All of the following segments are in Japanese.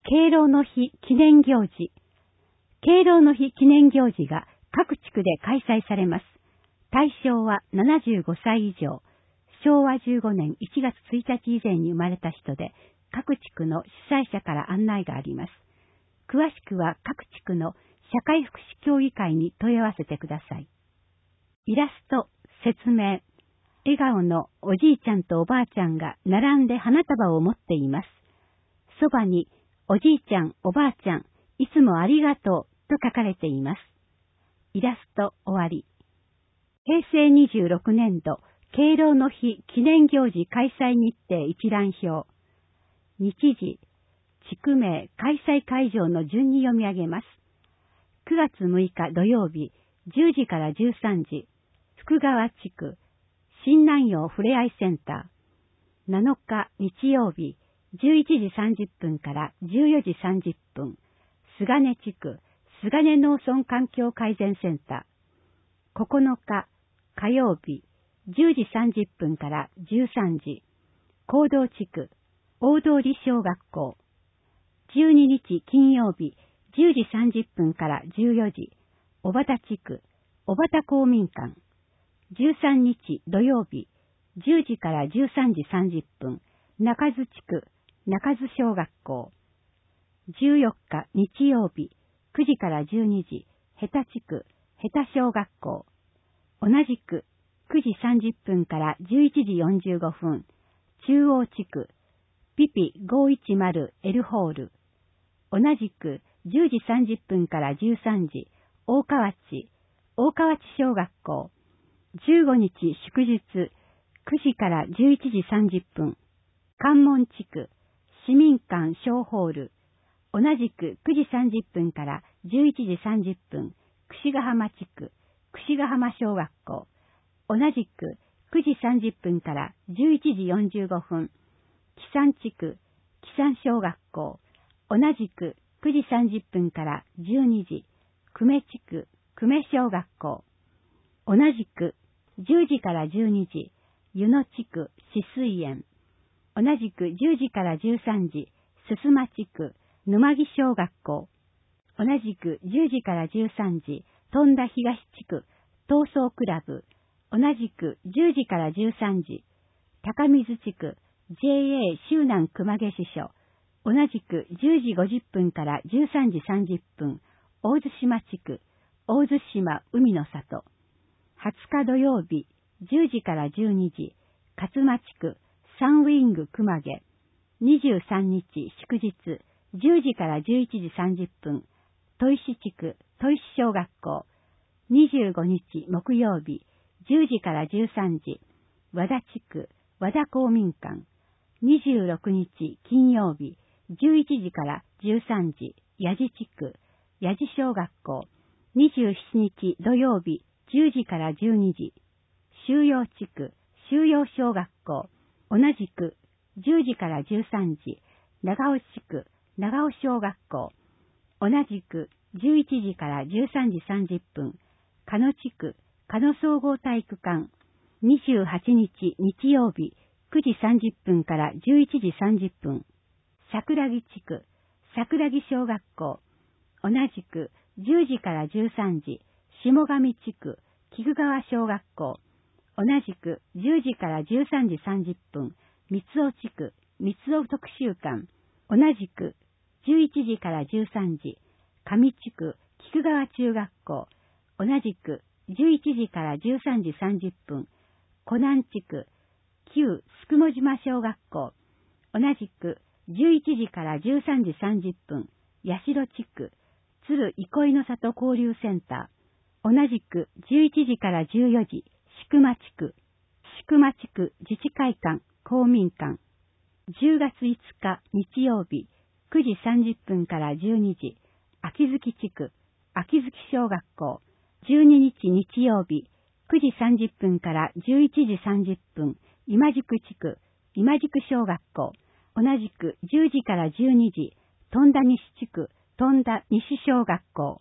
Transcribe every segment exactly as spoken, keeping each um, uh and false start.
敬老の日記念行事。敬老の日記念行事が各地区で開催されます。対象はななじゅうごさい以上、しょうわじゅうごねんいちがつついたち以前に生まれた人で、各地区の主催者から案内があります。詳しくは各地区の社会福祉協議会に問い合わせてください。イラスト、説明。笑顔のおじいちゃんとおばあちゃんが並んで花束を持っています。そばに、おじいちゃん、おばあちゃん、いつもありがとうと書かれています。イラスト終わり。へいせいにじゅうろくねんど敬老の日記念行事開催日程一覧表。日時、地区名、開催会場の順に読み上げます。くがつむいか土曜日、じゅうじからじゅうさんじ、福川地区、新南陽ふれあいセンター。なのか日曜日、じゅういちじさんじゅっぷんからじゅうよじさんじゅっぷん、菅根地区、菅根農村環境改善センター。ここのか火曜日、じゅうじさんじゅっぷんからじゅうさんじ、行動地区、大通小学校。じゅうににち金曜日、じゅうじさんじゅっぷんからじゅうよじ、小畑地区、小畑公民館。じゅうさんにち土曜日、じゅうじからじゅうさんじさんじゅっぷん、中津地区、中津小学校。じゅうよっか日曜日、くじからじゅうにじ、ヘタ地区、ヘタ小学校。同じく、くじさんじゅっぷんからじゅういちじよんじゅうごふん、中央地区、ピピごひゃくじゅうエルホール。同じく、じゅうじさんじゅっぷんからじゅうさんじ、大河内、大河内小学校。じゅうごにち祝日、くじからじゅういちじさんじゅっぷん、関門地区、市民館小ホール。同じくくじさんじゅっぷんからじゅういちじさんじゅっぷん、櫛ヶ浜地区、櫛ヶ浜小学校。同じくくじさんじゅっぷんからじゅういちじよんじゅうごふん、木山地区、木山小学校。同じくくじさんじゅっぷんからじゅうにじ、久米地区、久米小学校。同じくじゅうじからじゅうにじ、湯野地区、止水園。同じくじゅうじからじゅうさんじ、すすま地区、沼木小学校。同じくじゅうじからじゅうさんじ、富田東地区、闘争クラブ。同じくじゅうじからじゅうさんじ、高水地区、ジェーエー 周南熊毛支所。同じくじゅうじごじゅっぷんからじゅうさんじさんじゅっぷん、大津島地区、大津島海の里。はつか土曜日、じゅうじからじゅうにじ、勝間地区、サンウィング熊毛。にじゅうさんにち祝日、じゅうじからじゅういちじさんじゅっぷん、砥石地区、砥石小学校。にじゅうごにち木曜日、じゅうじからじゅうさんじ、和田地区、和田公民館。にじゅうろくにち金曜日、じゅういちじからじゅうさんじ、八地地区、八地小学校。にじゅうしちにち土曜日、じゅうじからじゅうにじ、収容地区、収容小学校。同じく、じゅうじからじゅうさんじ、長尾地区、長尾小学校。同じく、じゅういちじからじゅうさんじさんじゅっぷん、鹿野地区、鹿野総合体育館。にじゅうはちにち日曜日、くじさんじゅっぷんからじゅういちじさんじゅっぷん、桜木地区、桜木小学校。同じく、じゅうじからじゅうさんじ、下上地区、菊川小学校。同じくじゅうじからじゅうさんじさんじゅっぷん、三尾地区、三尾特集館。同じくじゅういちじからじゅうさんじ、上地区、菊川中学校。同じくじゅういちじからじゅうさんじさんじゅっぷん、湖南地区、旧すくも島小学校。同じくじゅういちじからじゅうさんじさんじゅっぷん、八代地区、鶴憩いの里交流センター。同じくじゅういちじからじゅうよじ、宿間地区、宿間地区自治会館、公民館。じゅうがついつか日曜日、くじさんじゅっぷんからじゅうにじ、秋月地区、秋月小学校。じゅうににち日曜日、くじさんじゅっぷんからじゅういちじさんじゅっぷん、今宿地区、今宿小学校。同じくじゅうじからじゅうにじ、富田西地区、富田西小学校。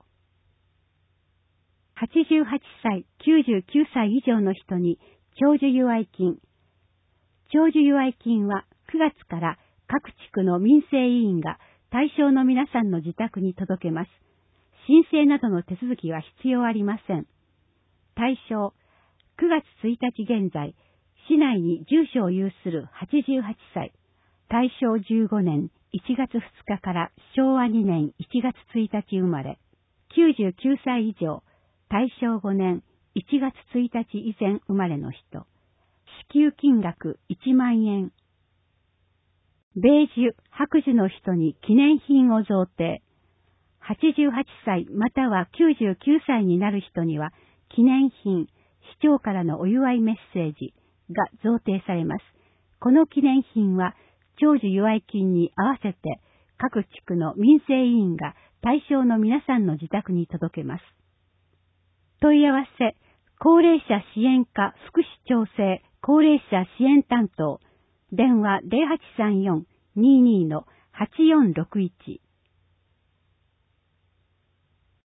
はちじゅうはっさい、きゅうじゅうきゅうさい以上の人に長寿友愛金。長寿友愛金はくがつから各地区の民生委員が対象の皆さんの自宅に届けます。申請などの手続きは必要ありません。対象、くがつついたち現在、市内に住所を有するはちじゅうはっさい、大正じゅうごねんいちがつふつかからしょうわにねんいちがつついたち生まれ、きゅうじゅうきゅうさい以上、大正ごねんいちがつついたち以前生まれの人、支給金額いちまんえん。米寿、白寿の人に記念品を贈呈。はちじゅうはっさいまたはきゅうじゅうきゅうさいになる人には記念品、市長からのお祝いメッセージが贈呈されます。この記念品は長寿祝い金に合わせて各地区の民生委員が対象の皆さんの自宅に届けます。問い合わせ、高齢者支援課福祉調整高齢者支援担当、電話 ゼロはちさんよん にーにー はちよんろくいち